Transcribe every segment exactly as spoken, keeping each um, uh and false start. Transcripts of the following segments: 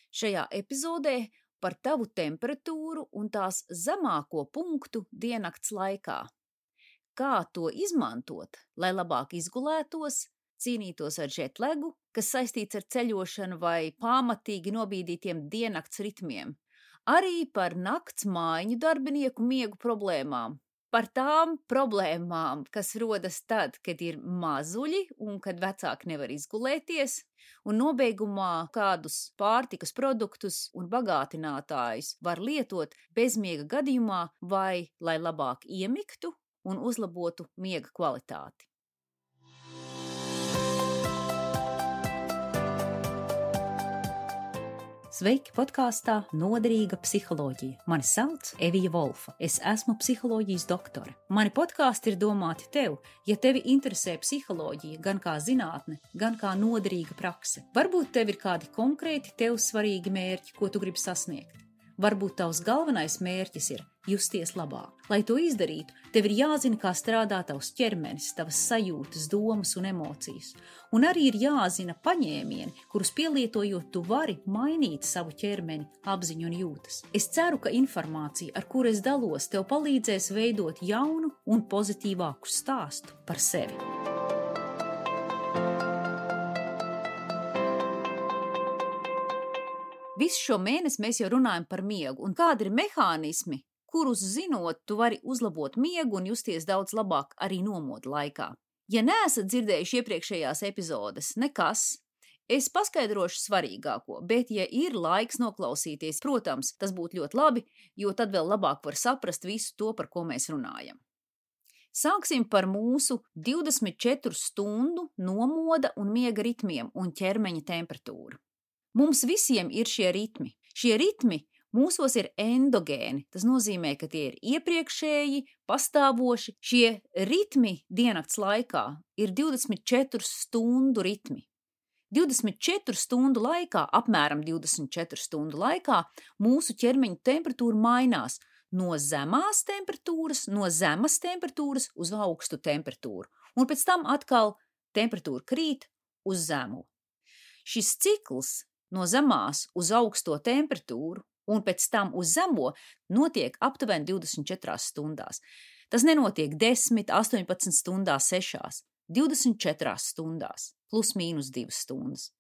Šajā epizodē par tavu temperatūru un tās zemāko punktu diennakts laikā. Kā to izmantot, lai labāk izgulētos, cīnītos ar žetlegu, kas saistīts ar ceļošanu vai pamatīgi nobīdītiem diennakts ritmiem, arī par nakts mājiņu darbinieku miegu problēmām, par tām problēmām, kas rodas tad, kad ir mazuļi un kad vecāki nevar izgulēties, un nobeigumā kādus pārtikas produktus un bagātinātājus var lietot bezmiega gadījumā vai lai labāk iemigtu un uzlabotu miega kvalitāti. Sveiki podkāstā Noderīga psiholoģija. Mani sauc Evija Volfa. Es esmu psiholoģijas doktore. Mani podkāsti ir domāti tev, ja tevi interesē psiholoģija gan kā zinātne, gan kā noderīga prakse. Varbūt tev ir kādi konkrēti tev svarīgi mērķi, ko tu gribi sasniegt. Varbūt tavs galvenais mērķis ir justies labāk. Lai to izdarītu, tev ir jāzina, kā strādā tavs ķermenis, tavas sajūtas, domas un emocijas. Un arī ir jāzina paņēmieni, kurus pielietojot tu vari mainīt savu ķermeni, apziņu un jūtas. Es ceru, ka informācija, ar kuru es dalos, tev palīdzēs veidot jaunu un pozitīvāku stāstu par sevi. Visu šo mēnesi mēs jau runājam par miegu un kādi ir mehānismi, kurus zinot, tu vari uzlabot miegu un justies daudz labāk arī nomoda laikā. Ja neesat dzirdējuši iepriekšējās epizodes, nekas, es paskaidrošu svarīgāko, bet ja ir laiks noklausīties, protams, tas būtu ļoti labi, jo tad vēl labāk var saprast visu to, par ko mēs runājam. Sāksim par mūsu divdesmit četru stundu nomoda un miega ritmiem un ķermeņa temperatūru. Mums visiem ir šie ritmi. Šie ritmi mūsos ir endogēni. Tas nozīmē, ka tie ir iepriekšēji, pastāvoši. Šie ritmi diennakts laikā ir divdesmit četru stundu ritmi. divdesmit četru stundu laikā, apmēram divdesmit četru stundu laikā, mūsu ķermeņa temperatūra mainās no zemās temperatūras, no zemas temperatūras uz augstu temperatūru. Un pēc tam atkal temperatūra krīt uz zemu. Šis cikls no zemās uz augsto temperatūru un pēc tam uz zemo notiek aptuveni divdesmit četrās stundās. Tas nenotiek desmit, astoņpadsmit stundās, sešās, divdesmit četrās stundās, plus mīnus divas stundas.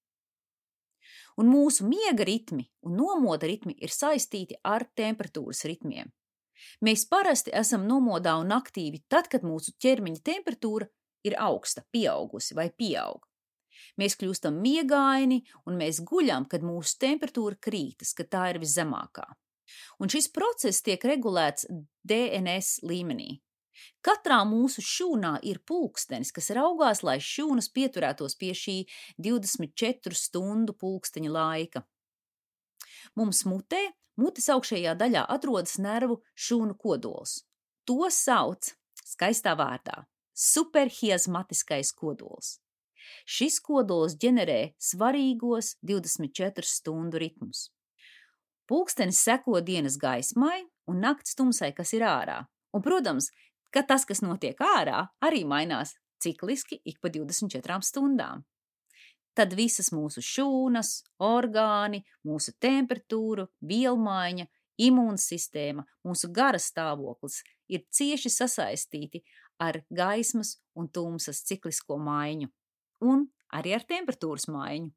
Un mūsu miega ritmi un nomoda ritmi ir saistīti ar temperatūras ritmiem. Mēs parasti esam nomodā un aktīvi tad, kad mūsu ķermeņa temperatūra ir augsta, pieaugusi vai pieaug. Mēs kļūstam miegaini un mēs guļam, kad mūsu temperatūra krītas, kad tā ir viszemākā. Un šis process tiek regulēts D N S līmenī. Katrā mūsu šūnā ir pulkstenis, kas raugās, lai šūnas pieturētos pie šī divdesmit četru stundu pulksteņa laika. Mums mutē, mutes augšējā daļā atrodas nervu šūnu kodols. To sauc skaistā vārdā superhiazmatiskais kodols. Šis kodols ģenerē svarīgos divdesmit četru stundu ritmus. Pulkstenis seko dienas gaismai un nakts tumsai, kas ir ārā. Un, protams, ka tas, kas notiek ārā, arī mainās cikliski ik pa divdesmit četrām stundām. Tad visas mūsu šūnas, orgāni, mūsu temperatūra, vielmaiņa, imūnsistēma, mūsu garas stāvoklis ir cieši sasaistīti ar gaismas un tumsas ciklisko maiņu. Un arī ar temperatūras maiņu.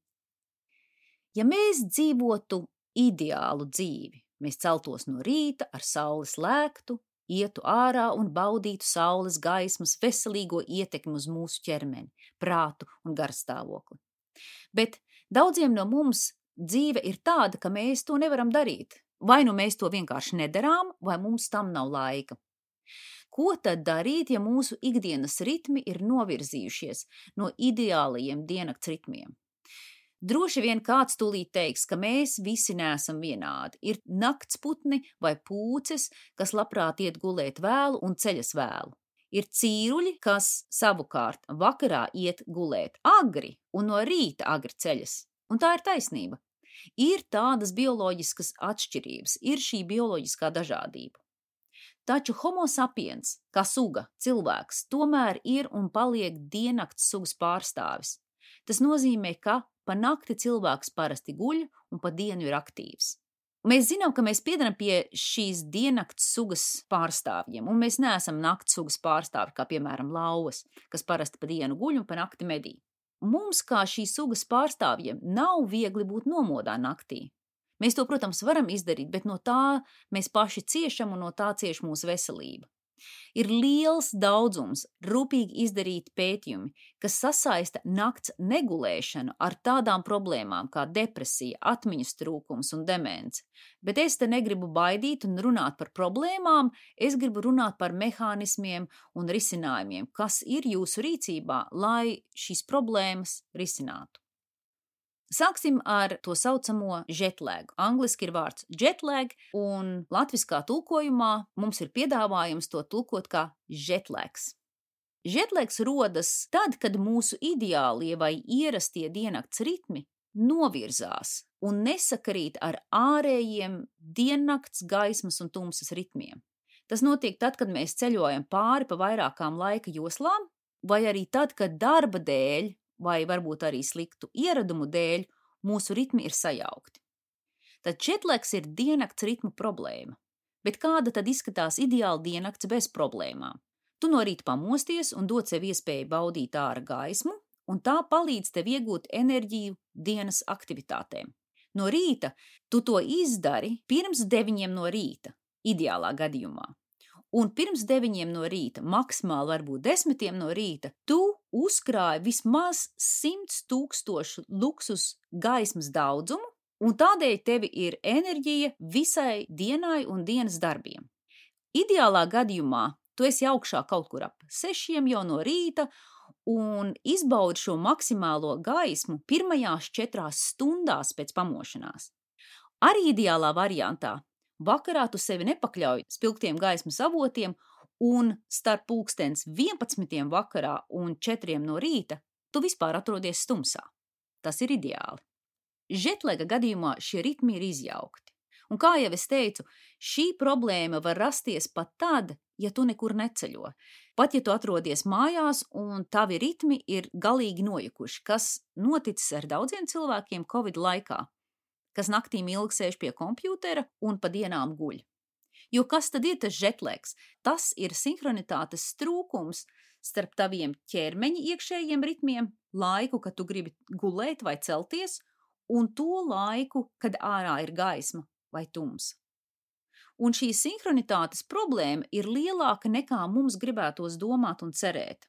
Ja mēs dzīvotu ideālu dzīvi, mēs celtos no rīta ar saules lēktu, ietu ārā un baudītu saules gaismas veselīgo ietekmi uz mūsu ķermeni, prātu un garstāvokli. Bet daudziem no mums dzīve ir tāda, ka mēs to nevaram darīt. Vai nu mēs to vienkārši nedarām, vai mums tam nav laika. Ko tad darīt, ja mūsu ikdienas ritmi ir novirzījušies no ideālajiem diennakts ritmiem? Droši vien kāds tūlīt teiks, ka mēs visi neesam vienādi. Ir naktsputni vai pūces, kas labprāt iet gulēt vēlu un ceļas vēlu. Ir cīruļi, kas savukārt vakarā iet gulēt agri un no rīta agri ceļas. Un tā ir taisnība. Ir tādas bioloģiskas atšķirības, ir šī bioloģiskā dažādība. Taču homo sapiens, kā suga, cilvēks, tomēr ir un paliek diennakts sugas pārstāvis. Tas nozīmē, ka pa nakti cilvēks parasti guļ un pa dienu ir aktīvs. Mēs zinām, ka mēs piedaram pie šīs diennakts sugas pārstāvjiem, un mēs neesam nakts sugas pārstāvji, kā piemēram lauvas, kas parasti pa dienu guļ un pa nakti medī. Mums, kā šīs sugas pārstāvjiem, nav viegli būt nomodā naktī. Mēs to, protams, varam izdarīt, bet no tā mēs paši ciešam un no tā cieš mūsu veselība. Ir liels daudzums rūpīgi izdarīti pētījumi, kas sasaista nakts negulēšanu ar tādām problēmām kā depresija, atmiņas trūkums un demence. Bet es te negribu baidīt un runāt par problēmām, es gribu runāt par mehānismiem un risinājumiem, kas ir jūsu rīcībā, lai šīs problēmas risinātu. Sāksim ar to saucamo jetlag. Angliski ir vārds jetlag, un latviskā tulkojumā mums ir piedāvājums to tulkot kā jetlags. Jetlags rodas tad, kad mūsu ideālie vai ierastie diennakts ritmi novirzās un nesakarīt ar ārējiem diennakts gaismas un tumsas ritmiem. Tas notiek tad, kad mēs ceļojam pāri pa vairākām laika joslām, vai arī tad, kad darba dēļ vai varbūt arī sliktu ieradumu dēļ mūsu ritmi ir sajaukti. Tad jetlags ir diennakts ritmu problēma. Bet kāda tad izskatās ideāla diennakts bez problēmām? Tu no rīta pamosties un dod sev iespēju baudīt āra gaismu, un tā palīdz tev iegūt enerģiju dienas aktivitātēm. No rīta tu to izdari pirms deviņiem no rīta, ideālā gadījumā. Un pirms deviņiem no rīta, maksimāli varbūt desmitiem no rīta, tu uzkrāji vismaz simts tūkstošu luksus gaismas daudzumu, un tādēļ tevi ir enerģija visai dienai un dienas darbiem. Ideālā gadījumā tu esi augšā kaut kur ap sešiem jau no rīta un izbaudi šo maksimālo gaismu pirmajās četrās stundās pēc pamošanās. Arī ideālā variantā vakarā tu sevi nepakļauj spilgtiem gaismas avotiem, un starp pulkstens vienpadsmitiem vakarā un četriem no rīta tu vispār atrodies stumsā. Tas ir ideāli. Jetlaga gadījumā šie ritmi ir izjaukti. Un kā jau es teicu, šī problēma var rasties pat tad, ja tu nekur neceļo. Pat ja tu atrodies mājās un tavi ritmi ir galīgi nojukuši, kas noticis ar daudziem cilvēkiem Covid laikā, kas naktīm ilgi sēž pie kompjūtera un pa dienām guļ. Jo kas tad ir tas jetlags? Tas ir sinhronitātes trūkums starp taviem ķermeņa iekšējiem ritmiem, laiku, kad tu gribi gulēt vai celties, un to laiku, kad ārā ir gaisma vai tumsa. Un šī sinhronitātes problēma ir lielāka nekā mums gribētos domāt un cerēt.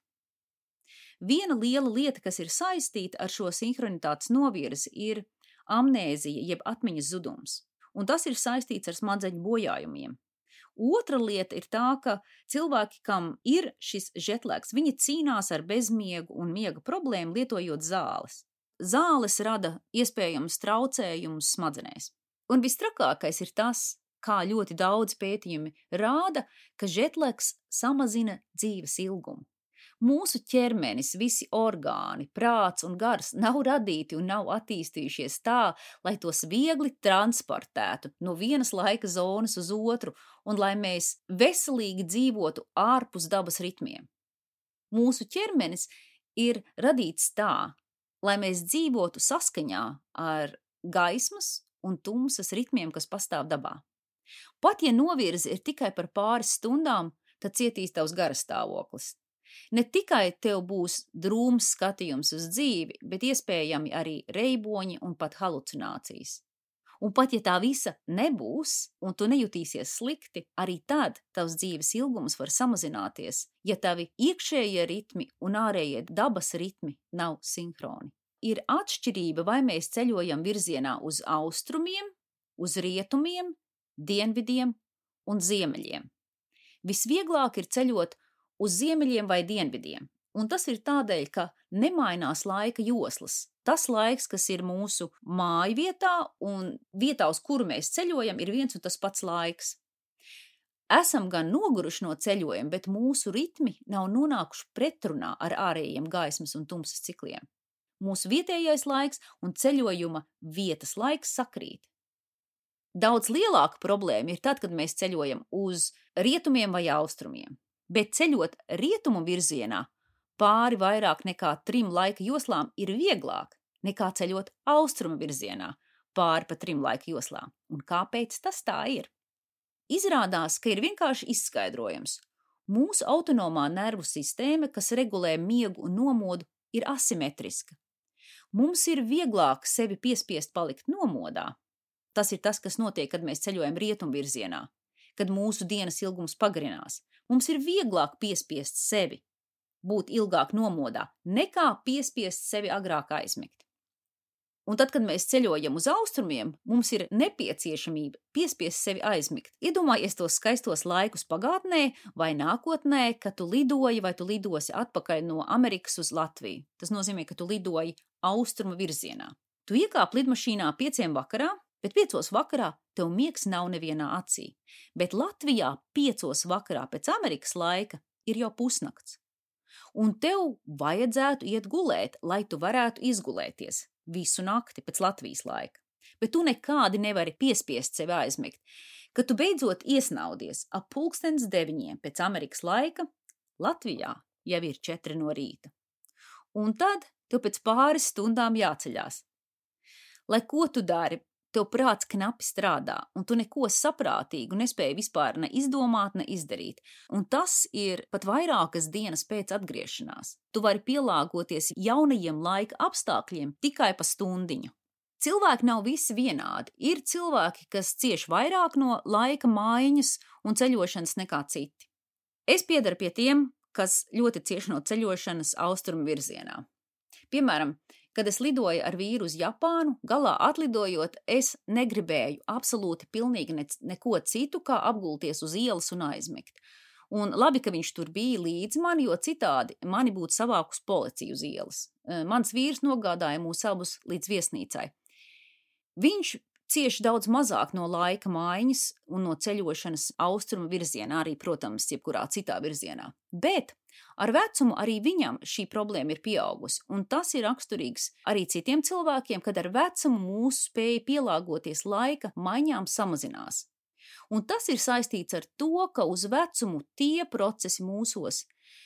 Viena liela lieta, kas ir saistīta ar šo sinhronitātes novirzi, ir amnēzija jeb atmiņas zudums, un tas ir saistīts ar smadzeņu bojājumiem. Otra lieta ir tā, ka cilvēki, kam ir šis jetlags, viņi cīnās ar bezmiegu un miega problēmu lietojot zāles. Zāles rada iespējams traucējumus smadzenēs. Un vistrakākais ir tas, kā ļoti daudz pētījumi rāda, ka jetlags samazina dzīves ilgumu. Mūsu ķermenis, visi orgāni, prāts un gars nav radīti un nav attīstījušies tā, lai tos viegli transportētu no vienas laika zonas uz otru un lai mēs veselīgi dzīvotu ārpus dabas ritmiem. Mūsu ķermenis ir radīts tā, lai mēs dzīvotu saskaņā ar gaismas un tumsas ritmiem, kas pastāv dabā. Pat ja novirze ir tikai par pāris stundām, tad cietīs tavs garastāvoklis. Ne tikai tev būs drūms skatījums uz dzīvi, bet iespējami arī reiboņi un pat halucinācijas. Un pat ja tā visa nebūs, un tu nejutīsies slikti, arī tad tavs dzīves ilgums var samazināties, ja tavi iekšējie ritmi un ārējie dabas ritmi nav sinhroni. Ir atšķirība, vai mēs ceļojam virzienā uz austrumiem, uz rietumiem, dienvidiem un ziemeļiem. Visvieglāk ir ceļot uz ziemeļiem vai dienvidiem, un tas ir tādēļ, ka nemainās laika joslas. Tas laiks, kas ir mūsu māju vietā un vietā, uz kuru mēs ceļojam, ir viens un tas pats laiks. Esam gan noguruši no ceļojuma, bet mūsu ritmi nav nonākuši pretrunā ar ārējiem gaismas un tumsas cikliem. Mūsu vietējais laiks un ceļojuma vietas laiks sakrīt. Daudz lielāka problēma ir tad, kad mēs ceļojam uz rietumiem vai austrumiem. Bet ceļot rietumu virzienā, pāri vairāk nekā trim laika joslām ir vieglāk nekā ceļot austrumu virzienā pāri pa trim laika joslām. Un kāpēc tas tā ir? Izrādās, ka ir vienkārši izskaidrojums. Mūsu autonomā nervu sistēma, kas regulē miegu un nomodu, ir asimetriska. Mums ir vieglāk sevi piespiest palikt nomodā. Tas ir tas, kas notiek, kad mēs ceļojam rietumvirzienā, kad mūsu dienas ilgums pagarinās. Mums ir vieglāk piespiest sevi būt ilgāk nomodā, nekā piespiest sevi agrāk aizmigt. Un tad, kad mēs ceļojam uz austrumiem, mums ir nepieciešamība piespiest sevi aizmigt. Iedomājies tos skaistos laikus pagātnē vai nākotnē, kad tu lidoji vai tu lidosi atpakaļ no Amerikas uz Latviju. Tas nozīmē, ka tu lidoji austrumu virzienā. Tu iekāp lidmašīnā pieciem vakarā, bet piecos vakarā tev miegs nav nevienā acī. Bet Latvijā piecos vakarā pēc Amerikas laika ir jau pusnakts. Un tev vajadzētu iet gulēt, lai tu varētu izgulēties visu nakti pēc Latvijas laika. Bet tu nekādi nevari piespiest sevi aizmigt. Kad tu beidzot iesnaudies ap pulkstens deviņiem pēc Amerikas laika, Latvijā jau ir četri no rīta. Un tad tev pēc pāris stundām jāceļās. Lai ko tu dari, tev prāts knapi strādā, un tu neko saprātīgu nespēji vispār ne izdomāt, ne izdarīt. Un tas ir pat vairākas dienas pēc atgriešanās. Tu vari pielāgoties jaunajiem laika apstākļiem tikai pa stundiņu. Cilvēki nav visi vienādi. Ir cilvēki, kas cieš vairāk no laika maiņas un ceļošanas nekā citi. Es piedaru pie tiem, kas ļoti cieš no ceļošanas austrumu virzienā. Piemēram, kad es lidoju ar vīru uz Japānu, galā atlidojot, es negribēju absolūti pilnīgi ne, neko citu, kā apgulties uz ielas un aizmigt. Un labi, ka viņš tur bija līdz mani, jo citādi mani būtu savākus policiju uz ielas. Mans vīrs nogādāja mūs abus līdz viesnīcai. Viņš cieši daudz mazāk no laika maiņas un no ceļošanas austrumu virzienā, arī, protams, jebkurā citā virzienā. Bet ar vecumu arī viņam šī problēma ir pieaugusi, un tas ir raksturīgs arī citiem cilvēkiem, kad ar vecumu mūsu spēja pielāgoties laika maiņām samazinās. Un tas ir saistīts ar to, ka uz vecumu tie procesi mūsos,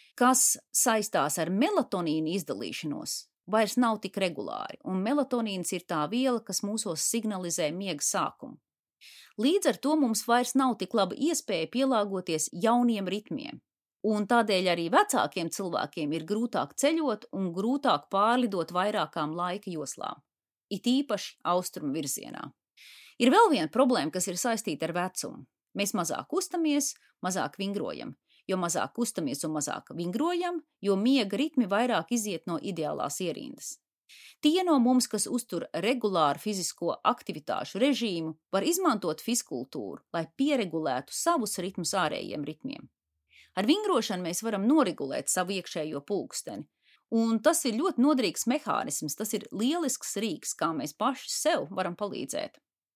kas saistās ar melatonīnu izdalīšanos, vairs nav tik regulāri, un melatonīns ir tā viela, kas mūsos signalizē miega sākumu. Līdz ar to mums vairs nav tik laba iespēja pielāgoties jauniem ritmiem. Un tādēļ arī vecākiem cilvēkiem ir grūtāk ceļot un grūtāk pārlidot vairākām laika joslām, it īpaši austrumu virzienā. Ir vēl viena problēma, kas ir saistīta ar vecumu. Mēs mazāk kustamies, mazāk vingrojam. Jo mazāk kustamies un mazāk vingrojam, jo miega ritmi vairāk iziet no ideālās ierindas. Tie no mums, kas uztur regulāru fizisko aktivitāšu režīmu, var izmantot fiskultūru, lai pieregulētu savus ritmus ārējiem ritmiem. Ar vingrošanu mēs varam noregulēt savu iekšējo pulksteni, un tas ir ļoti noderīgs mehānisms, tas ir lielisks rīks, kā mēs paši sev varam palīdzēt.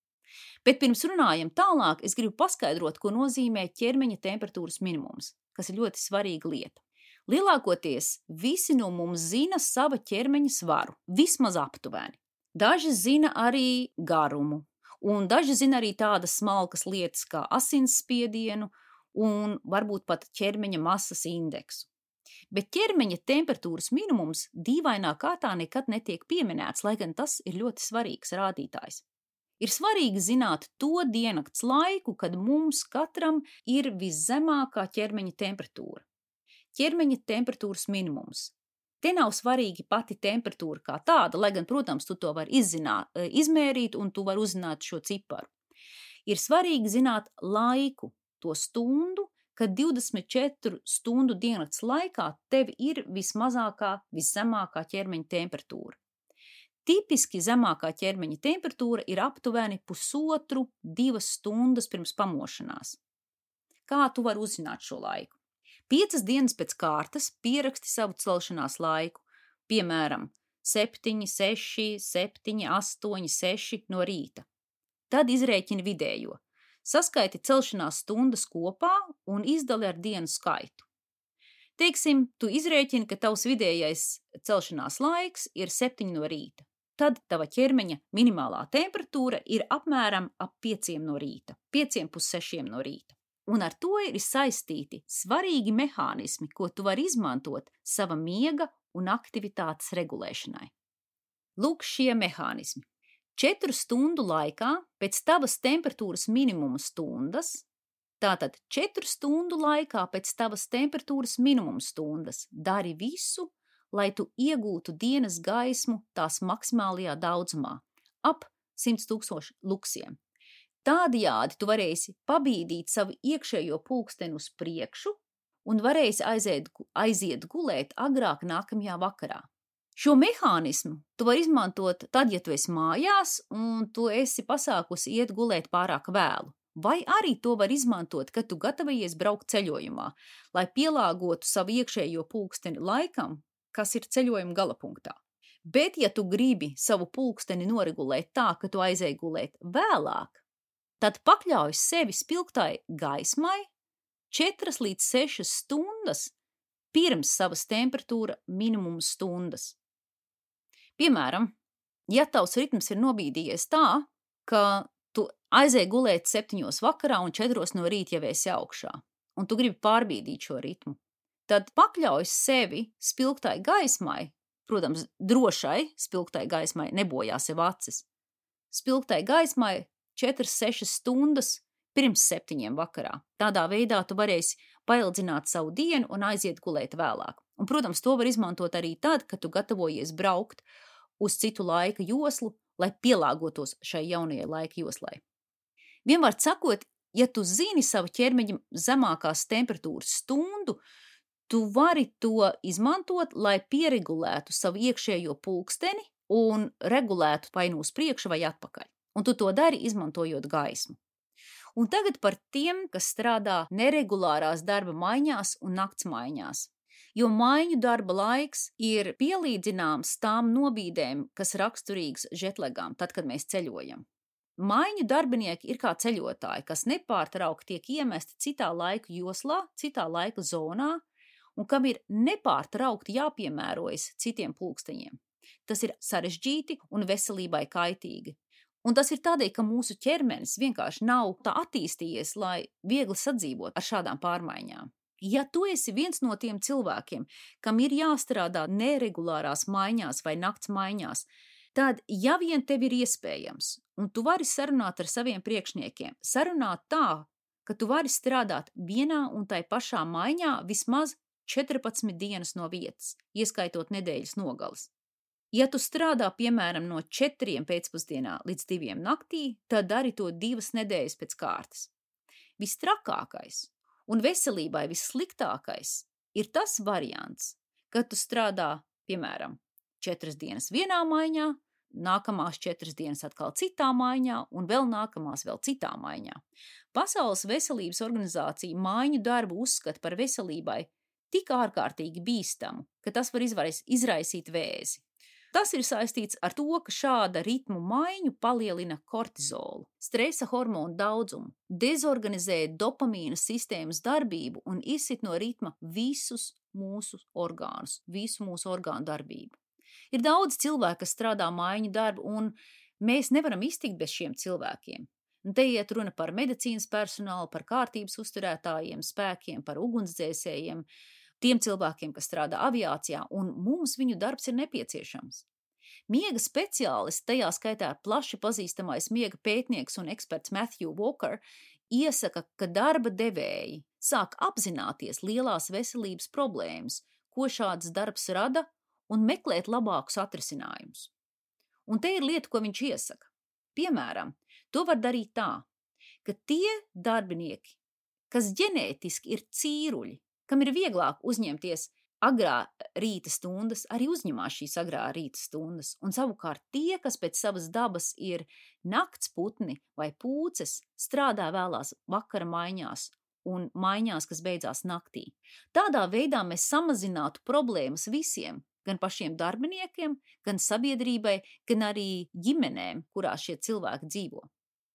Bet pirms runājam tālāk, es gribu paskaidrot, ko nozīmē ķermeņa temperatūras minimums, kas ir ļoti svarīga lieta. Lielākoties visi no mums zina sava ķermeņa svaru, vismaz aptuveni. Daži zina arī garumu, un daži zina arī tādas smalkas lietas kā asinsspiedienu un varbūt pat ķermeņa masas indeksu. Bet ķermeņa temperatūras minimums dīvainā kārtā nekad netiek pieminēts, lai gan tas ir ļoti svarīgs rādītājs. Ir svarīgi zināt to diennakts laiku, kad mums katram ir viszemākā ķermeņa temperatūra. Ķermeņa temperatūras minimums. Te nav svarīgi pati temperatūra kā tāda, lai gan, protams, tu to vari izzināt, izmērīt un tu vari uzzināt šo ciparu. Ir svarīgi zināt laiku, to stundu, kad divdesmit četru stundu diennakts laikā tev ir vismazākā, viszemākā ķermeņa temperatūra. Tipiski zemākā ķermeņa temperatūra ir aptuveni pusotru, divas stundas pirms pamošanās. Kā tu vari uzzināt šo laiku? Piecas dienas pēc kārtas pieraksti savu celšanās laiku, piemēram, septiņi, seši, septiņi, astoņi, seši no rīta. Tad izrēķini vidējo. Saskaiti celšanās stundas kopā un izdali ar dienu skaitu. Teiksim, tu izrēķini, ka tavs vidējais celšanās laiks ir septiņi no rīta. Tad tava ķermeņa minimālā temperatūra ir apmēram ap pieciem no rīta, pieciem pus sešiem no rīta. Un ar to ir saistīti svarīgi mehānismi, ko tu vari izmantot sava miega un aktivitātes regulēšanai. Lūk šie mehānismi. Četru stundu laikā pēc tavas temperatūras minimuma stundas, tātad četru stundu laikā pēc tavas temperatūras minimuma stundas, dari visu, lai tu iegūtu dienas gaismu tās maksimālajā daudzumā, ap simts tūkstoši luksiem. Tādējādi tu varēsi pabīdīt savu iekšējo pulksteni uz priekšu un varēsi aiziet, aiziet gulēt agrāk nākamajā vakarā. Šo mehānismu tu vari izmantot tad, ja tu esi mājās un tu esi pasākusi iet gulēt pārāk vēlu. Vai arī to var izmantot, kad tu gatavojies braukt ceļojumā, lai pielāgotu savu iekšējo pulksteni laikam, kas ir ceļojuma galapunktā. Bet, ja tu gribi savu pulksteni noregulēt tā, ka tu aizēji gulēt vēlāk, tad pakļauj sevi spilgtai gaismai četras līdz sešas stundas pirms savas temperatūra minimuma stundas. Piemēram, ja tavs ritms ir nobīdījies tā, ka tu aizēji gulēt septiņos vakarā un četros no rīta jau esi augšā, un tu gribi pārbīdīt šo ritmu, tad pakļauj sevi spilgtai gaismai, protams, drošai spilgtai gaismai, nebojā sev acis, spilgtai gaismai četras sešas stundas pirms septiņiem vakarā. Tādā veidā tu varēsi paildzināt savu dienu un aiziet gulēt vēlāk. Un, protams, to var izmantot arī tad, kad tu gatavojies braukt uz citu laika joslu, lai pielāgotos šai jaunajai laika joslai. Vienvārds sakot, ja tu zini savu ķermeņa zemākās temperatūras stundu, tu vari to izmantot, lai pieregulētu savu iekšējo pulksteni un regulētu vai nu uz priekšu vai atpakaļ. Un tu to dari, izmantojot gaismu. Un tagad par tiem, kas strādā neregulārās darba maiņās un nakts maiņās. Jo maiņu darba laiks ir pielīdzināms tām nobīdēm, kas raksturīgas žetlegām, tad, kad mēs ceļojam. Maiņu darbinieki ir kā ceļotāji, kas nepārtraukti tiek iemesti citā laika joslā, citā laika zonā, un kam ir nepārtraukti jāpiemērojas citiem pulksteņiem. Tas ir sarežģīti un veselībai kaitīgi. Un tas ir tādēļ, ka mūsu ķermenis vienkārši nav tā attīstījies, lai viegli sadzīvot ar šādām pārmaiņām. Ja tu esi viens no tiem cilvēkiem, kam ir jāstrādā neregulārās maiņās vai nakts maiņās, tad, ja vien tev ir iespējams, un tu vari sarunāt ar saviem priekšniekiem, sarunāt tā, ka tu vari strādāt vienā un tai pašā maiņā vismaz četrpadsmit dienas no vietas, ieskaitot nedēļas nogalas. Ja tu strādā, piemēram, no četriem pēcpusdienā līdz diviem naktī, tad dari to divas nedēļas pēc kārtas. Vistrakākais un veselībai vissliktākais ir tas variants, kad tu strādā, piemēram, četras dienas vienā maiņā, nākamās četras dienas atkal citā maiņā un vēl nākamās vēl citā maiņā. Pasaules veselības organizācija maiņu darbu uzskata par veselībai tik ārkārtīgi bīstamu, ka tas var izraisīt vēzi. Tas ir saistīts ar to, ka šāda ritmu maiņu palielina kortizolu, stresa hormonu daudzumu, dezorganizē dopamīna sistēmas darbību un izsit no ritma visus mūsu orgānus, visu mūsu orgānu darbību. Ir daudz cilvēku, kas strādā maiņu darbu, un mēs nevaram iztikt bez šiem cilvēkiem. Un te iet runa par medicīnas personālu, par kārtības uzturētājiem, spēkiem, par ugunsdzēsējiem, tiem cilvēkiem, kas strādā aviācijā, un mums viņu darbs ir nepieciešams. Miega speciālists, tajā skaitā plaši pazīstamais miega pētnieks un eksperts Matthew Walker, iesaka, ka darba devēji sāk apzināties lielās veselības problēmas, ko šāds darbs rada, un meklēt labākus atrisinājumus. Un te ir lieta, ko viņš iesaka. Piemēram, to var darīt tā, ka tie darbinieki, kas ģenētiski ir cīruļi, kam ir vieglāk uzņemties agrā rīta stundas, arī uzņemās šīs agrā rīta stundas, un savukārt tie, kas pēc savas dabas ir naktsputni vai pūces, strādā vēlās vakara maiņās un maiņās, kas beidzās naktī. Tādā veidā mēs samazinātu problēmas visiem, gan pašiem darbiniekiem, gan sabiedrībai, gan arī ģimenēm, kurās šie cilvēki dzīvo.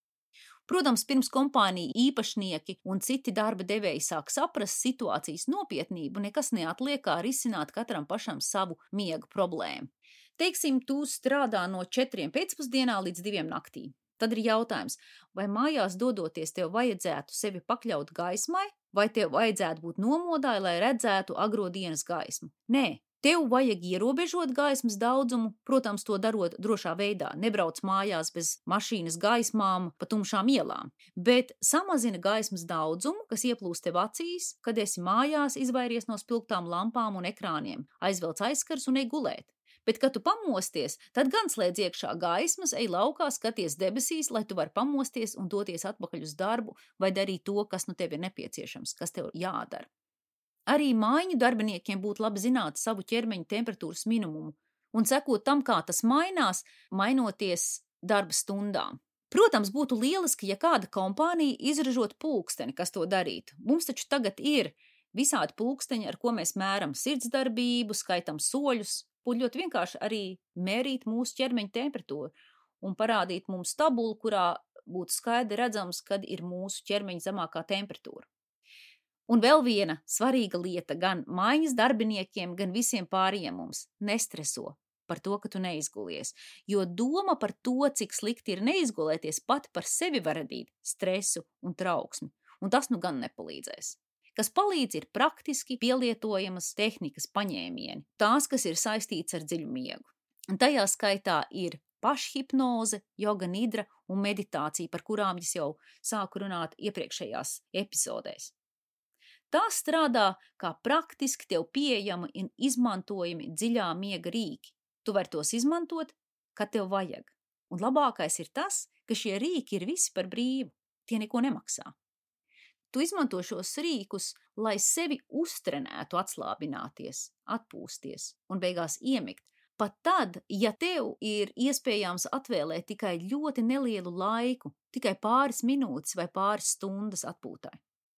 Protams, pirms kompāniju īpašnieki un citi darba devēji sāk saprast situācijas nopietnību, nekas neatliek kā risināt katram pašam savu miega problēmu. Teiksim, tu strādā no četriem pēcpusdienā līdz diviem naktī. Tad ir jautājums, vai mājās dodoties tev vajadzētu sevi pakļaut gaismai, vai tev vajadzētu būt nomodai, lai redzētu agro dienas gaismu? Nē, tev vajag ierobežot gaismas daudzumu, protams, to darot drošā veidā, nebrauc mājās bez mašīnas gaismām pa tumšām ielām, bet samazina gaismas daudzumu, kas ieplūst tev acīs, kad esi mājās, izvairies no spilgtām lampām un ekrāniem, aizvelc aizskars un ej gulēt. Bet, kad tu pamosties, tad gan slēdz iekšā gaismas, ej laukā, skaties debesīs, lai tu vari pamosties un doties atpakaļ uz darbu vai darīt to, kas nu tev ir nepieciešams, kas tev jādara. Arī mājiņu darbiniekiem būtu labi zināt savu ķermeņa temperatūras minimumu un sekot tam, kā tas mainās, mainoties darba stundām. Protams, būtu lieliski, ja kāda kompānija izražot pulksteni, kas to darītu. Mums taču tagad ir visādi pulksteņi, ar ko mēs mēram sirdsdarbību, skaitam soļus. Būtu ļoti vienkārši arī mērīt mūsu ķermeņa temperatūru un parādīt mums tabulu, kurā būtu skaidri redzams, kad ir mūsu ķermeņa zemākā temperatūra. Un vēl viena svarīga lieta gan mājiņas darbiniekiem, gan visiem pārējiem mums – nestreso par to, ka tu neizgulies, jo doma par to, cik slikti ir neizgulēties, pat par sevi var radīt stresu un trauksmi, un tas nu gan nepalīdzēs. Kas palīdz, ir praktiski pielietojamas tehnikas paņēmieni, tās, kas ir saistīts ar dziļu miegu. Un tajā skaitā ir pašhipnoze, joga nidra un meditācija, par kurām es jau sāku runāt iepriekšējās epizodēs. Tās strādā kā praktiski tev pieejami un izmantojami dziļā miega rīki. Tu vari tos izmantot, kad tev vajag. Un labākais ir tas, ka šie rīki ir visi par brīvu, tie neko nemaksā. Tu izmanto šos rīkus, lai sevi uztrenētu atslābināties, atpūsties un beigās iemigt. Pat tad, ja tev ir iespējams atvēlēt tikai ļoti nelielu laiku, tikai pāris minūtes vai pāris stundas atpūtai.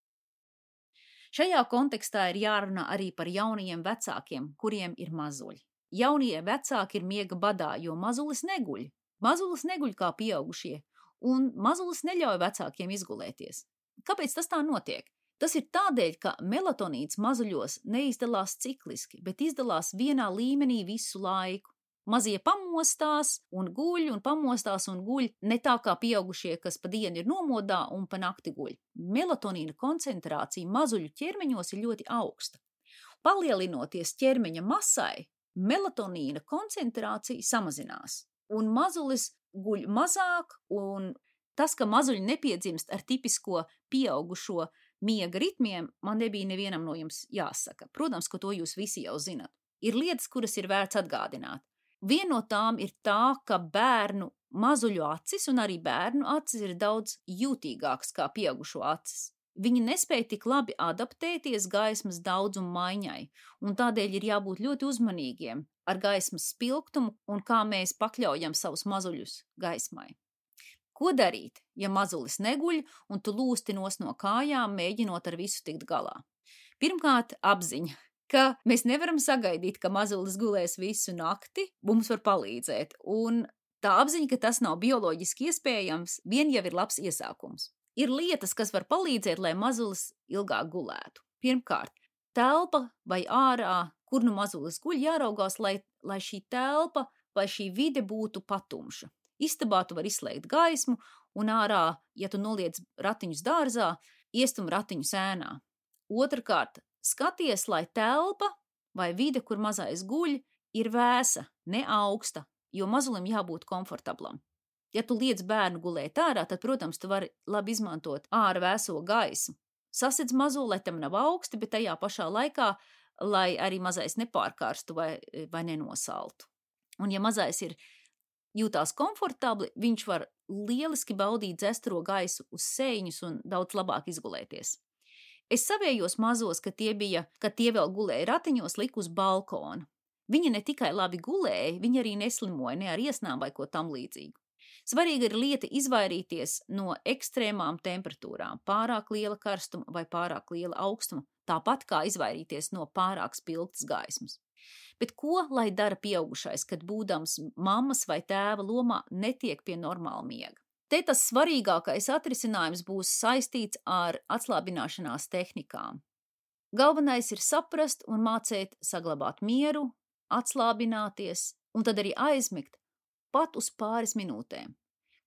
Šajā kontekstā ir jārunā arī par jaunajiem vecākiem, kuriem ir mazuļi. Jaunie vecāki ir miega badā, jo mazulis neguļ. Mazulis neguļ kā pieaugušie, un mazulis neļauj vecākiem izgulēties. Kāpēc tas tā notiek? Tas ir tādēļ, ka melatonīns mazuļos neizdalās cikliski, bet izdalās vienā līmenī visu laiku. Mazie pamostās un guļ un pamostās un guļ, ne tā kā pieaugušie, kas pa dienu ir nomodā un pa nakti guļ. Melatonīna koncentrācija mazuļu ķermeņos ir ļoti augsta. Palielinoties ķermeņa masai, melatonīna koncentrācija samazinās, un mazulis guļ mazāk, un tas, ka mazuļi nepiedzimst ar tipisko pieaugušo miega ritmiem, man nebija nevienam no jums jāsaka. Protams, ka to jūs visi jau zinat. Ir lietas, kuras ir vērts atgādināt. Viena no tām ir tā, ka bērnu mazuļu acis un arī bērnu acis ir daudz jūtīgākas kā pieaugušo acis. Viņi nespēja tik labi adaptēties gaismas daudzumu maiņai, un tādēļ ir jābūt ļoti uzmanīgiem ar gaismas spilgtumu un kā mēs pakļaujam savus mazuļus gaismai. Ko darīt, ja mazulis neguļ un tu lūsti nos no kājām, mēģinot ar visu tikt galā? Pirmkārt, apziņa, ka mēs nevaram sagaidīt, ka mazulis gulēs visu nakti, mums var palīdzēt, un tā apziņa, ka tas nav bioloģiski iespējams, vien jau ir labs iesākums. Ir lietas, kas var palīdzēt, lai mazulis ilgāk gulētu. Pirmkārt, telpa vai ārā, kur nu mazulis guļ, jāraugās, lai, lai šī telpa vai šī vide būtu patumša. Istabā tu var izslēgt gaismu, un ārā, ja tu noliec ratiņus dārzā, iestum ratiņus ēnā. Otrkārt, skaties, lai telpa vai vide, kur mazais guļ, ir vēsa, ne augsta, jo mazulim jābūt komfortablam. Ja tu liec bērnu gulēt ārā, tad, protams, tu vari labi izmantot ārā vēso gaisu. Sasedz mazo, lai tam nav augsti, bet tajā pašā laikā, lai arī mazais nepārkārstu vai, vai nenosaltu. Un ja mazais ir jūtās komfortabli, viņš var lieliski baudīt dzestro gaisu uz sēņus un daudz labāk izgulēties. Es savējos mazos, ka tie bija, kad tie vēl gulēja ratiņos, liku uz balkona. Viņi ne tikai labi gulēja, viņi arī neslimoja, ne ar iesnām vai ko tam līdzīgu. Svarīgi ir lieta izvairīties no ekstrēmām temperatūrām, pārāk liela karstuma vai pārāk liela augstuma, tāpat kā izvairīties no pārāk spilgtas gaismas. Bet ko lai dara pieaugušais, kad būdams mammas vai tēva lomā netiek pie normāla miega? Te tas svarīgākais atrisinājums būs saistīts ar atslābināšanās tehnikām. Galvenais ir saprast un mācēt saglabāt mieru, atslābināties un tad arī aizmigt pat uz pāris minūtēm.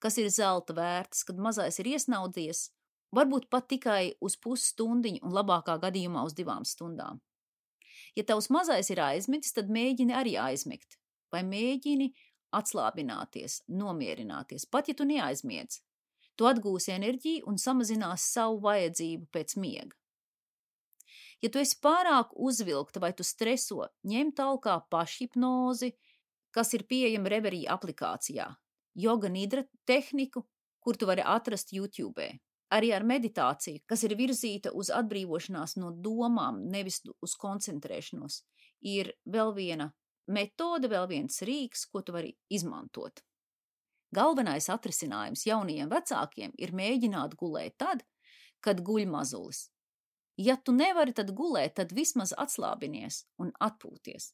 kas ir zelta vērtas, kad mazais ir iesnaudzies, varbūt pat tikai uz pusstundiņu un labākā gadījumā uz divām stundām. Ja tavs mazais ir aizmitis, tad mēģini arī aizmigt, vai mēģini atslābināties, nomierināties, pat ja tu neaizmiedz. Tu atgūsi enerģiju un samazinās savu vajadzību pēc miega. Ja tu esi pārāk uzvilkta vai tu streso, ņem talkā pašhipnozi, kas ir pieejama Reverie aplikācijā, joga nidra tehniku, kur tu vari atrast YouTube. Arī ar meditāciju, kas ir virzīta uz atbrīvošanās no domām, nevis uz koncentrēšanos, ir vēl viena metode, vēl viens rīks, ko tu vari izmantot. Galvenais atrisinājums jaunajiem vecākiem ir mēģināt gulēt tad, kad guļ mazulis. Ja tu nevari tad gulēt, tad vismaz atslābinies un atpūties.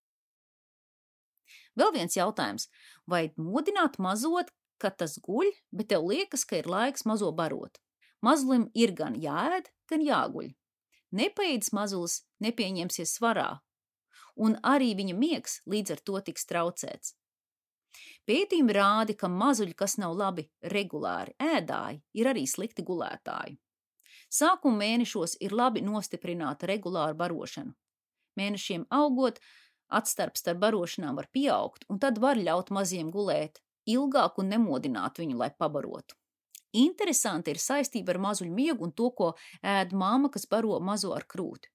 Vēl viens jautājums, vai modināt mazot, kad tas guļ, bet tev liekas, ka ir laiks mazo barot? Mazulim ir gan jāēd, gan jāguļ. Nepaēdis mazulis nepieņemsies svarā, un arī viņa miegs līdz ar to tiks traucēts. Pētījumi rāda, ka mazuļi, kas nav labi regulāri ēdāji, ir arī slikti gulētāji. Sākuma mēnešos ir labi nostiprināta regulāra barošana. Mēnešiem augot, atstarps starp barošanām var pieaugt, un tad var ļaut maziem gulēt ilgāk un nemodināt viņu, lai pabarotu. Interesanti ir saistība ar mazuļu miegu un to, ko ēd mamma, kas baro mazo ar krūti.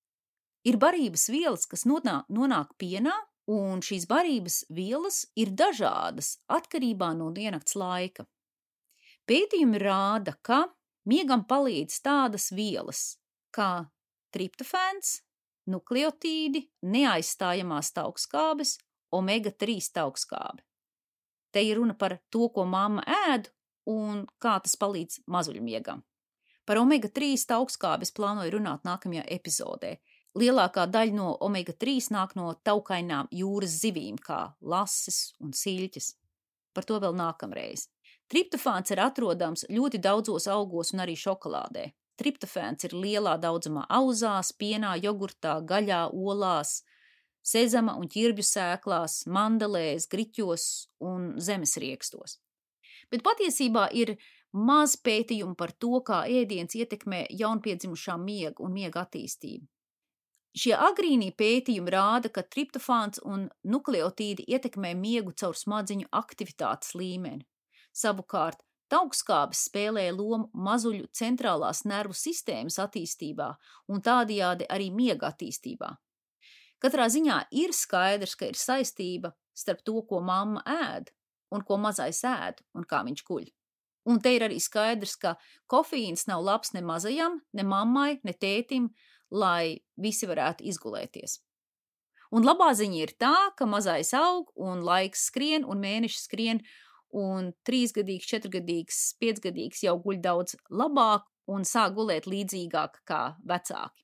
Ir barības vielas, kas nonāk, nonāk pienā, un šīs barības vielas ir dažādas atkarībā no diennakts laika. Pētījumi rāda, ka miegam palīdz tādas vielas kā triptofēns, nukleotīdi, neaizstājamās taukskābes, omega trīs taukskābe. Te ir runa par to, ko mamma ēd un kā tas palīdz mazuļu miegam. Par omega trīs taukskābes plānoju runāt nākamajā epizodē. Lielākā daļa no omega trīs nāk no taukainām jūras zivīm, kā lasis un siļķes. Par to vēl nākamreiz. Triptofāns ir atrodams ļoti daudzos augos un arī šokolādē. Triptofēns ir lielā daudzumā auzās, pienā, jogurtā, gaļā, olās, sezama un ķirbju sēklās, mandelēs, griķos un zemesriekstos. Bet patiesībā ir maz pētījumu par to, kā ēdiens ietekmē jaunpiedzimušā miega un miega attīstību. Šie agrīnie pētījumi rāda, ka triptofāns un nukleotīdi ietekmē miegu caur smadziņu aktivitātes līmeni. Savukārt, taukskābes spēlē lomu mazuļu centrālās nervu sistēmas attīstībā un tādējādi arī miega attīstībā. Katrā ziņā ir skaidrs, ka ir saistība starp to, ko mamma ēd un ko mazais ēd un kā viņš guļ. Un te ir arī skaidrs, ka kofīns nav labs ne mazajam, ne mammai, ne tētim, lai visi varētu izgulēties. Un labā ziņa ir tā, ka mazais aug un laiks skrien un mēneši skrien un trīsgadīgs, četrgadīgs, piecgadīgs jau guļ daudz labāk un sāk gulēt līdzīgāk kā vecāki.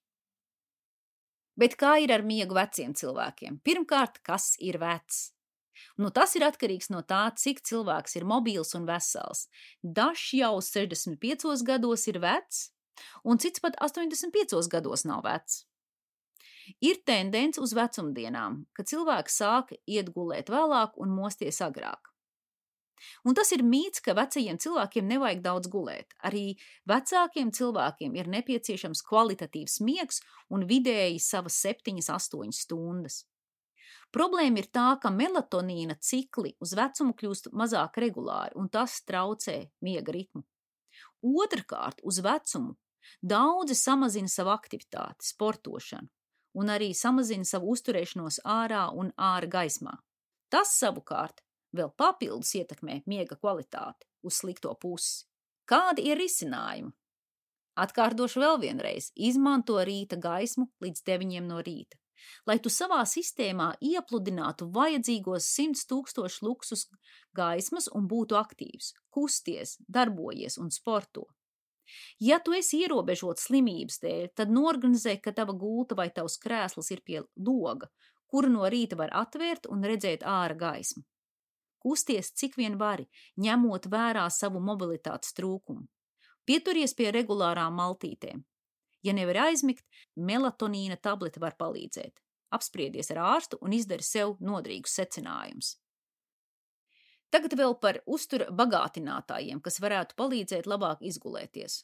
Bet kā ir ar miegu veciem cilvēkiem? Pirmkārt, kas ir vecs? Nu, tas ir atkarīgs no tā, cik cilvēks ir mobīls un vesels. Dažs jau sešdesmit piecos gados ir vecs, un cits pat astoņdesmit piecos gados nav vecs. Ir tendence uz vecumdienām, ka cilvēks sāk iet gulēt vēlāk un mosties agrāk. Un tas ir mīts, ka vecajiem cilvēkiem nevajag daudz gulēt. Arī vecākiem cilvēkiem ir nepieciešams kvalitatīvs miegs un vidēji savas septiņas, astoņas stundas. Problēma ir tā, ka melatonīna cikli uz vecumu kļūst mazāk regulāri, un tas traucē miega ritmu. Otrkārt, uz vecumu daudzi samazina savu aktivitāti, sportošanu, un arī samazina savu uzturēšanos ārā un āra gaismā. Tas savukārt vēl papildus ietekmē miega kvalitāti uz slikto pusi. Kādi ir risinājumi? Atkārtošu vēl vienreiz, izmanto rīta gaismu līdz deviņiem no rīta. Lai tu savā sistēmā iepludinātu vajadzīgos simts tūkstošu luksus gaismas un būtu aktīvs, kusties, darbojies un sporto. Ja tu esi ierobežots slimības dēļ, tad norganizē, ka tava gulta vai tavs krēsls ir pie loga, kuru no rīta var atvērt un redzēt āra gaismu. Kusties cik vien vari, ņemot vērā savu mobilitātes trūkumu. Pieturies pie regulārām maltītēm. Ja nevar aizmigt, melatonīna tablete var palīdzēt. Apspriedies ar ārstu un izdari sev nodrīgus secinājumus. Tagad vēl par uztura bagātinātājiem, kas varētu palīdzēt labāk izgulēties.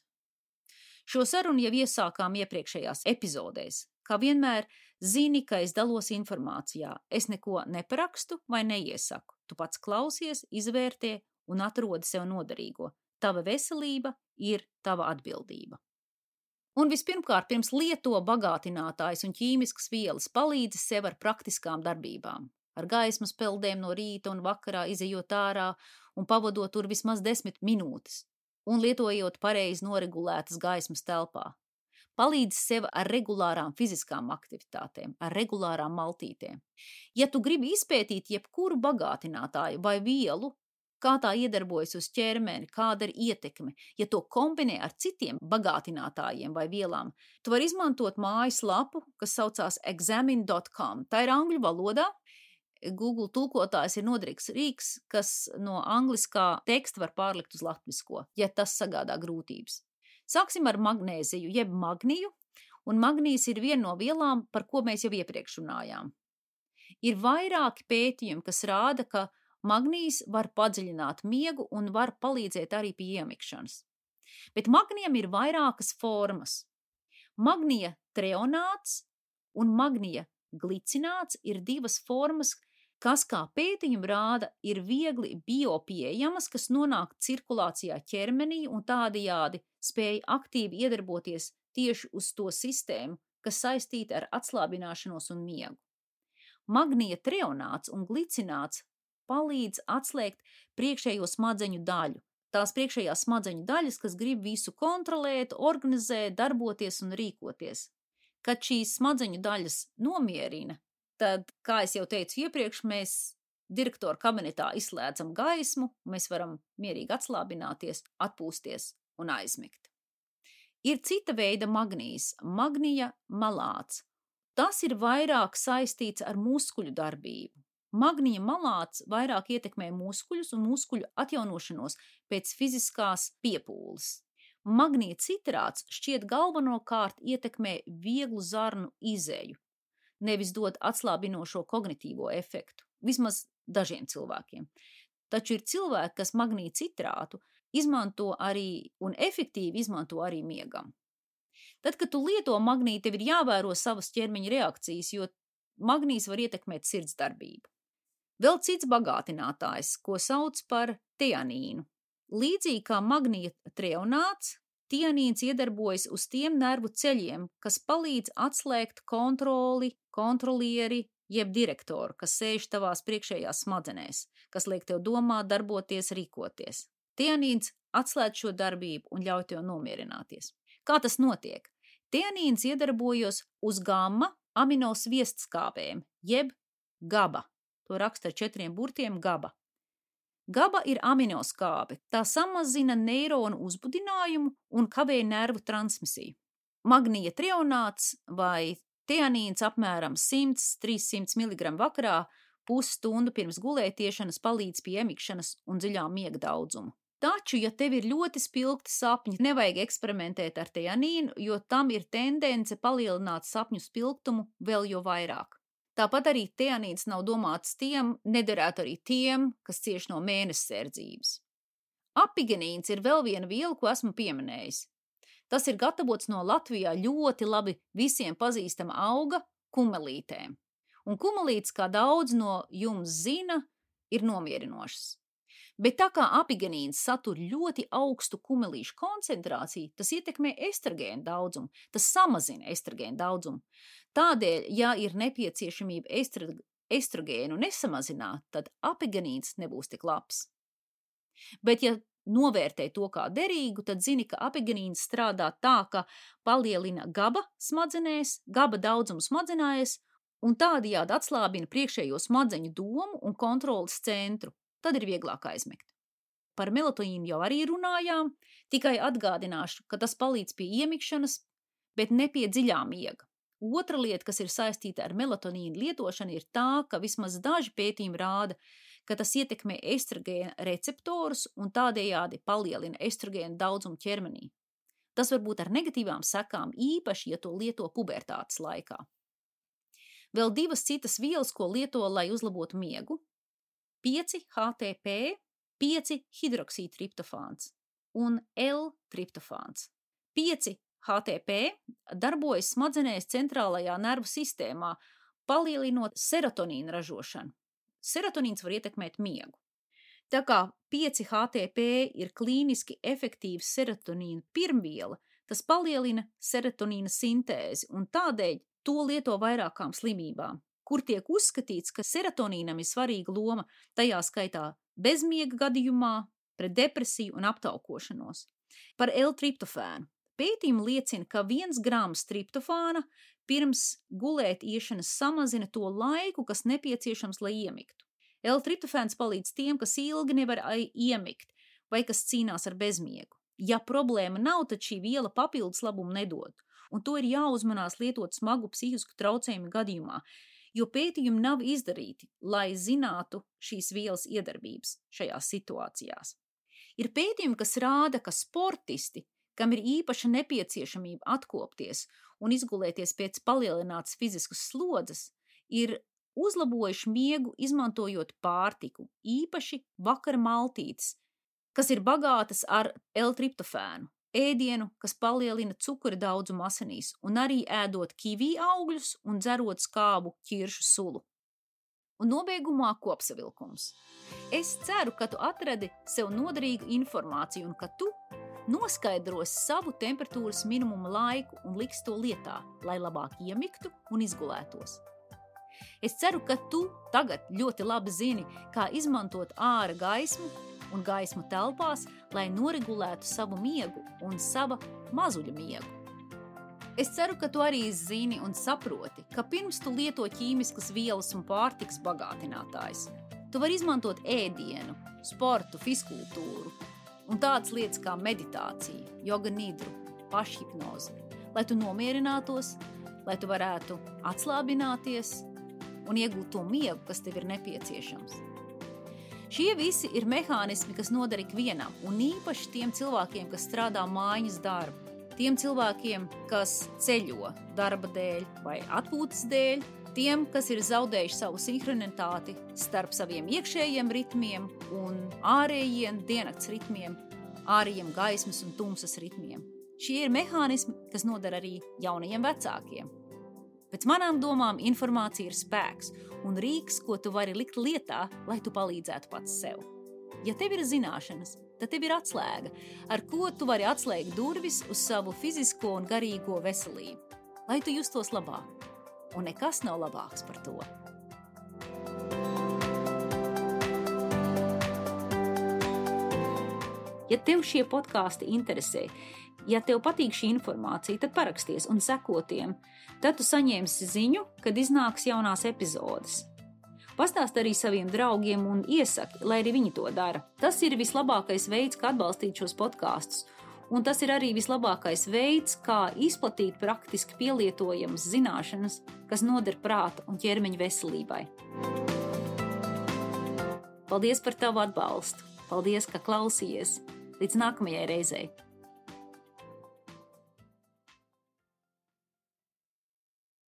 Šo sarunu jau iesākām iepriekšējās epizodēs. Kā vienmēr, zini, ka es dalos informācijā. Es neko neparakstu vai neiesaku. Tu pats klausies, izvērtē un atrodi sev noderīgo. Tava veselība ir tava atbildība. Un vispirmkārt, pirms lieto bagātinātājs un ķīmiskas vielas, palīdzi sev ar praktiskām darbībām. Ar gaismas peldēm no rīta un vakarā izejot ārā un pavadot tur vismaz desmit minūtes un lietojot pareizi noregulētas gaismas telpā. Palīdzi sev ar regulārām fiziskām aktivitātēm, ar regulārām maltītēm. Ja tu gribi izpētīt jebkuru bagātinātāju vai vielu, kā tā iedarbojas uz ķermeni, kāda ir ietekme, ja to kombinē ar citiem bagātinātājiem vai vielām, tu vari izmantot mājaslapu, kas saucās examine dot com. Tā ir angļu valodā. Google tulkotājs ir noderīgs rīks, kas no angliskā teksta var pārlikt uz latvisko, ja tas sagādā grūtības. Sāksim ar magnēziju, jeb magniju, un magnijs ir viena no vielām, par ko mēs jau iepriekš runājām. Ir vairāki pētījumi, kas rāda, ka magnijs var padziļināt miegu un var palīdzēt arī pie iemikšanas. Bet magnijam ir vairākas formas. Magnija treonāts un magnija glicināts ir divas formas, kas, kā pētījumi rāda, ir viegli biopieejamas, kas nonāk cirkulācijā ķermenī un tādajādi spēj aktīvi iedarboties tieši uz to sistēmu, kas saistīta ar atslābināšanos un miegu. Magnija treonāts un glicināts palīdz atslēgt priekšējo smadzeņu daļu. Tās priekšējās smadzeņu daļas, kas grib visu kontrolēt, organizēt, darboties un rīkoties. Kad šīs smadzeņu daļas nomierina, tad, kā es jau teicu iepriekš, mēs direktora kabinetā izslēdzam gaismu, mēs varam mierīgi atslābināties, atpūsties un aizmigt. Ir cita veida magnijs, magnija malāts. Tas ir vairāk saistīts ar muskuļu darbību. Magnija malāts vairāk ietekmē muskuļus un muskuļu atjaunošanos pēc fiziskās piepūles. Magnija citrāts šķiet galvenokārt ietekmē vieglu zarnu izēju, nevis dod atslābinošo kognitīvo efektu, vismaz dažiem cilvēkiem. Taču ir cilvēki, kas magnija citrātu izmanto arī un efektīvi izmanto arī miegam. Tad, kad tu lieto magniju, tev ir jāvēro savas ķermeņa reakcijas, jo magnijs var ietekmēt sirds darbību. Vēl cits bagātinātājs, ko sauc par teanīnu. Līdzīgi kā magnija treonāts, teanīns iedarbojas uz tiem nervu ceļiem, kas palīdz atslēgt kontroli, kontrolieri, jeb direktoru, kas sēž tavās priekšējās smadzenēs, kas liek tev domāt, darboties, rīkoties. Teanīns atslēdz šo darbību un ļauj tev nomierināties. Kā tas notiek? Teanīns iedarbojas uz gamma aminosviestskābēm, jeb GABA. To raksta ar četriem burtiem GABA. GABA ir aminoskābe. Tā samazina neironu uzbudinājumu un kavē nervu transmisiju. Magnija treonāts vai teanīns apmēram simt līdz trīs simti miligramu vakarā pusstundu pirms gulētiešanas palīdz pie iemikšanas un dziļā miega daudzumu. Taču, ja tev ir ļoti spilgti sapņi, nevajag eksperimentēt ar teanīnu, jo tam ir tendence palielināt sapņu spilgtumu vēl jo vairāk. Tāpat arī teanīns nav domāts tiem, nederētu arī tiem, kas cieš no mēnessērdzības. Apigenīns ir vēl viena viela, ko esmu pieminējis. Tas ir gatavots no Latvijā ļoti labi visiem pazīstama auga kumelītēm. Un kumelītes, kā daudz no jums zina, ir nomierinošas. Bet tā kā apigenīns satur ļoti augstu kumelīšu koncentrāciju, tas ietekmē estrogēnu daudzumu, tas samazina estrogēnu daudzumu. Tādēļ, ja ir nepieciešamība estro, estrogēnu nesamazināt, tad apigenīns nebūs tik labs. Bet, ja novērtē to kā derīgu, tad zini, ka apigenīns strādā tā, ka palielina GABA smadzenēs, GABA daudzumu smadzenēs, un tādējādi atslābina priekšējo smadzeņu domu un kontrolas centru. Tad ir vieglāk aizmigt. Par melatonīnu jau arī runājām, tikai atgādināšu, ka tas palīdz pie iemikšanas, bet ne pie dziļā miega. Otra lieta, kas ir saistīta ar melatonīnu lietošanu, ir tā, ka vismaz daži pētījumi rāda, ka tas ietekmē estrogēna receptorus un tādējādi palielina estrogēnu daudzumu ķermenī. Tas var būt ar negatīvām sekām, īpaši, ja to lieto pubertātes laikā. Vēl divas citas vielas, ko lieto, lai uzlabotu miegu. pieci H T P, pieci hidroksītriptofāns un L-triptofāns. pieci H T P darbojas smadzenēs centrālajā nervu sistēmā, palielinot serotonīna ražošanu. Serotonīns var ietekmēt miegu. Tā kā pieci H T P ir klīniski efektīvs serotonīna pirmviela, tas palielina serotonīna sintēzi un tādēļ to lieto vairākām slimībām, kur tiek uzskatīts, ka serotonīnam ir svarīga loma, tajā skaitā bezmiega gadījumā, pret depresiju un aptaukošanos. Par L-triptofānu. Pētījumi liecina, ka viens grams triptofāna pirms gulēt iešanas samazina to laiku, kas nepieciešams, lai iemigtu. L-triptofāns palīdz tiem, kas ilgi nevar iemigt vai kas cīnās ar bezmiegu. Ja problēma nav, tad šī viela papildus labumu nedod, un to ir jāuzmanās lietot smagu psihisku traucējumu gadījumā, jo pētījumi nav izdarīti, lai zinātu šīs vielas iedarbības šajās situācijās. Ir pētījumi, kas rāda, ka sportisti, kam ir īpaša nepieciešamība atkopties un izgulēties pēc palielinātas fiziskas slodzes, ir uzlabojuši miegu izmantojot pārtiku, īpaši vakara maltītes, kas ir bagātas ar L-triptofānu, ēdienu, kas palielina cukura daudzumu asinīs, un arī ēdot kivī augļus un dzerot skābu ķiršu sulu. Un nobeigumā kopsavilkums. Es ceru, ka tu atradi sev noderīgu informāciju un ka tu noskaidros savu temperatūras minimuma laiku un liks to lietā, lai labāk iemigtu un izgulētos. Es ceru, ka tu tagad ļoti labi zini, kā izmantot āra gaismu un gaismu telpās, lai noregulētu savu miegu un sava mazuļa miegu. Es ceru, ka tu arī zini un saproti, ka pirms tu lieto ķīmiskas vielas un pārtikas bagātinātājs, tu vari izmantot ēdienu, sportu, fiskultūru un tādas lietas kā meditācija, joga nidru, pašhipnoze, lai tu nomierinātos, lai tu varētu atslābināties un iegūt to miegu, kas tev ir nepieciešams. Šie visi ir mehānismi, kas noder ikvienam, un īpaši tiem cilvēkiem, kas strādā mājas darbu, tiem cilvēkiem, kas ceļo darba dēļ vai atpūtas dēļ, tiem, kas ir zaudējuši savu sinhronitāti starp saviem iekšējiem ritmiem un ārējiem diennakts ritmiem, ārējiem gaismas un tumsas ritmiem. Šie ir mehānismi, kas noder arī jaunajiem vecākiem. Pēc manām domām informācija ir spēks un rīks, ko tu vari likt lietā, lai tu palīdzētu pats sev. Ja tev ir zināšanas, tad tev ir atslēga, ar ko tu vari atslēgt durvis uz savu fizisko un garīgo veselību, lai tu justos labāk. Un nekas nav labāks par to. Ja tev šie podkāsti interesē, ja tev patīk šī informācija, tad paraksties un seko tiem. Tad tu saņemsi ziņu, kad iznāks jaunās epizodes. Pastāst arī saviem draugiem un iesaki, lai arī viņi to dara. Tas ir vislabākais veids, kā atbalstīt šos podkāstus. Un tas ir arī vislabākais veids, kā izplatīt praktiski pielietojamas zināšanas, kas noder prāta un ķermeņa veselībai. Paldies par tavu atbalstu! Paldies, ka klausījies! Līdz nākamajai reizei!